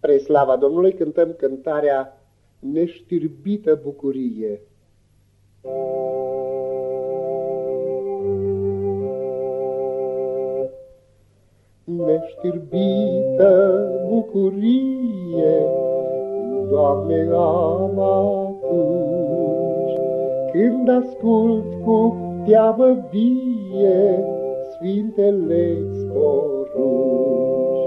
Spre slava Domnului cântăm cântarea Neștirbită bucurie. Neștirbită bucurie, Doamne, am atunci, când ascult cu teamă vie Sfintele-ți porunci.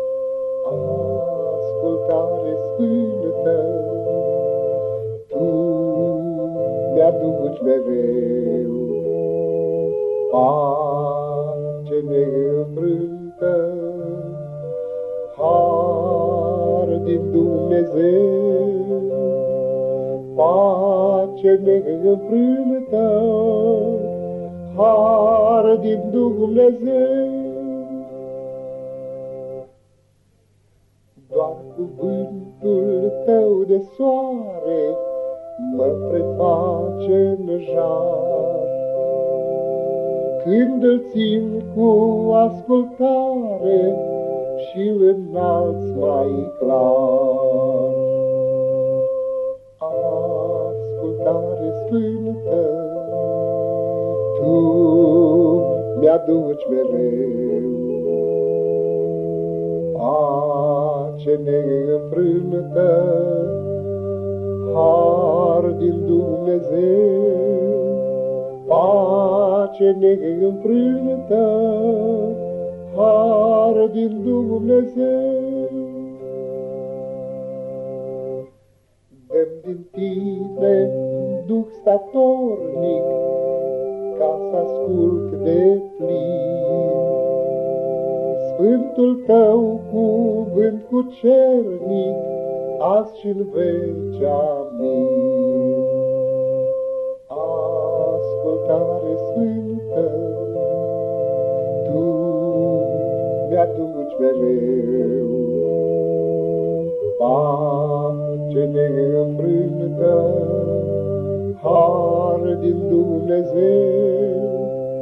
Ascultare sfântă, Tu mi-aduci mereu pace neînfrântă, har din Dumnezeu, pace neînfrântă, har din Dumnezeu. Doar cuvântul Tău de soare mă preface în jar, când îl țin cu ascultare și îl înalți mai clar. Ascultare sfântă, Tu mi-aduci mereu pace neînfrântă, har din Dumnezeu, pace neînfrântă, har din Dumnezeu. Dă-mi din Tine Duh statornic, ca să ascult de plin Sfântul Tău cuvânt cucernic, azi și-n veci, amin. Ascultare sfântă, Tu mi-aduci mereu pace neînfrântă, har din Dumnezeu,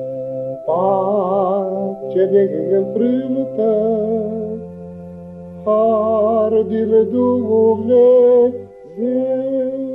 pace neînfrântă, har din Dumnezeu.